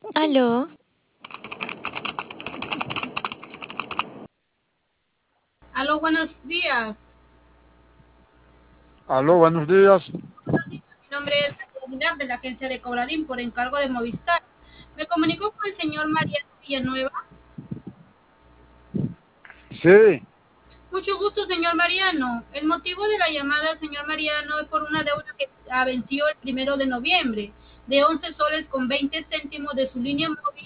Aló, Aló, buenos días. Aló, buenos días. Buenos días. Mi nombre es Aguilar de la agencia de Cobradín por encargo de Movistar. Me comunicó con el señor Mariano Villanueva. Sí, Mucho gusto, señor Mariano. El motivo de la llamada, señor Mariano, es por una deuda que venció el 1 de noviembre de 11 soles con 20 céntimos de su línea móvil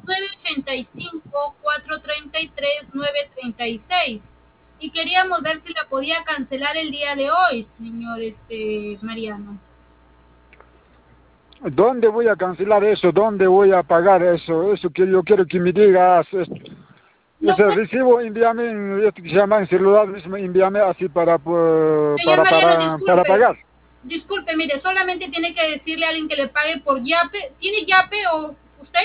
985-433-936. Y queríamos ver si la podía cancelar el día de hoy, señor Mariano. ¿dónde voy a cancelar eso? ¿Dónde voy a pagar eso? Eso que yo quiero que me digas. No Ese puede, recibo, envíame, esto que se llama en celular mismo, envíame así señor Mariano, para disculpe, pagar. disculpe, mire, solamente tiene que decirle a alguien que le pague por Yape. ¿Tiene Yape o usted?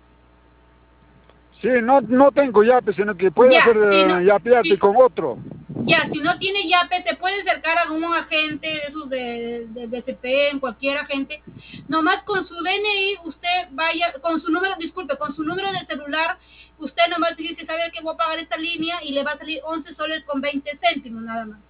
Sí, no tengo yape, sino que puede Ya, hacer si no, yapearte si, con otro. ya, si no tiene Yape, se puede acercar a algún agente de esos de BCP, en cualquier agente. Nomás con su DNI, usted vaya, con su número, disculpe, con su número de celular, usted nomás dice, ¿sabe que voy a pagar esta línea? Y le va a salir 11 soles con 20 céntimos nada más.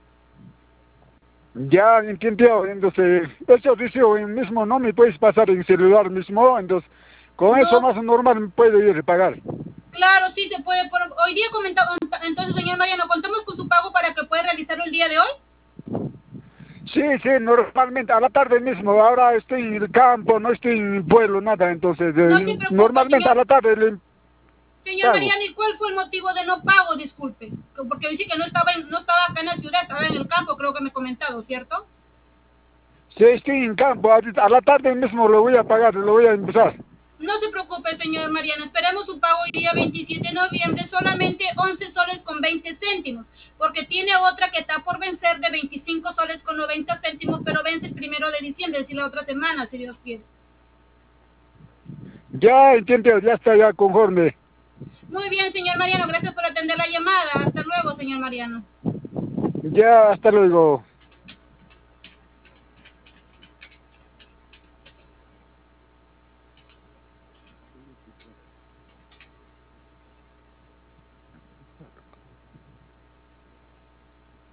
Ya entiendo, entonces, eso recibo en mismo, no me puedes pasar en celular mismo, entonces, con eso No, más normal me puedo ir a pagar. claro, sí se puede. Hoy día comentamos, entonces, señor Mariano, contamos con su pago para que pueda realizarlo el día de hoy. Sí, sí, normalmente a la tarde mismo, ahora estoy en el campo, no estoy en el pueblo, nada, entonces No se preocupe, normalmente a la tarde le señor pago. Mariano, ¿y cuál fue el motivo de no pago? Disculpe, porque dice que no estaba acá en la ciudad, estaba en el campo, creo que me he comentado, ¿cierto? Sí, estoy en campo, a la tarde mismo lo voy a pagar, lo voy a empezar. No se preocupe, señor Mariano. Esperemos su pago el día 27 de noviembre, solamente 11 soles con 20 céntimos, porque tiene otra que está por vencer de 25 soles con 90 céntimos, pero vence el 1 de diciembre, es decir, la otra semana, si Dios quiere. Ya entiendo, ya está ya conforme. Muy bien, señor Mariano, gracias por atender la llamada. Hasta luego, señor Mariano. Ya, hasta luego.